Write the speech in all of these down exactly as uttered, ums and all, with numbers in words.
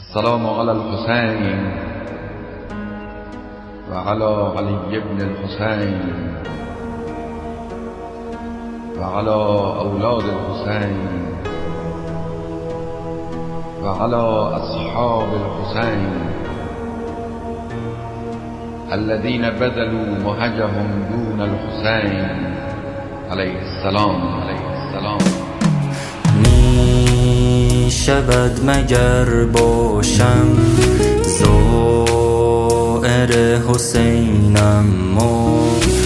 السلام على الحسين وعلى علي بن الحسين وعلى أولاد الحسين وعلى أصحاب الحسين الذين بذلوا مهجهم دون الحسين علیه السلام علیه السلام. می شود مگر باشم زائر حسینم ما،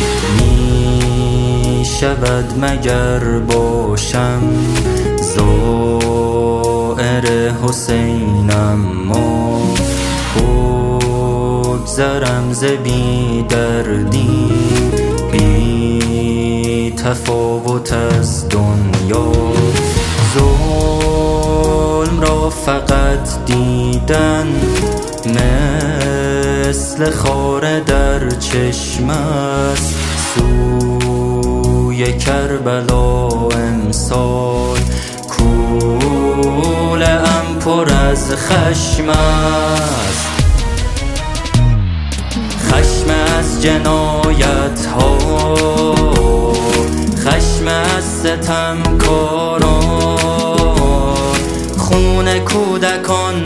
می شود مگر باشم زائر حسینم ما، بگذرم ز بی دردی بی تفاوت از دنیا، ظلم را فقط دیدن مثل خاره در چشم است، سوی کربلا امسال کوله ام پر از خشم است، خشم از جنایت ها، خشم از ستمکاران، خون کودکان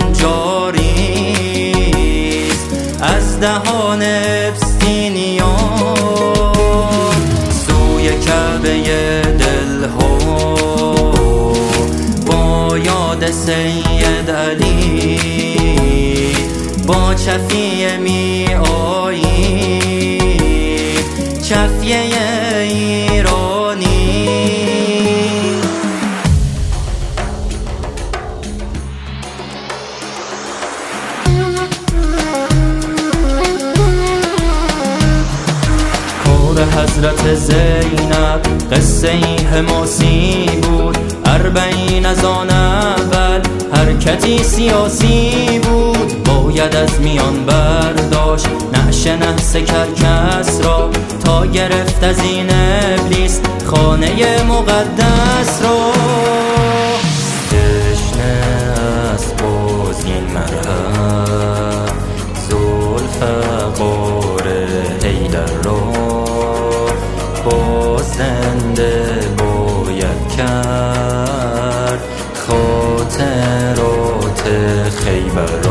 جاری از دهان ابستینیان، سوی کعبه دلها با یاد سید علی با چفیه می آیی، چفیه ایرانی. کار حضرت زینب قصه ای حماسی بود، اربعین از آن اول حرکتی سیاسی بود، باید از میان برداشت نعش نحس کرکس را، تا گرفت از این ابلیس خانه مقدس را، تشنه است باز این مرهم ذوالفقار حیدر را، باز زنده باید کرد خاطرات خیبر.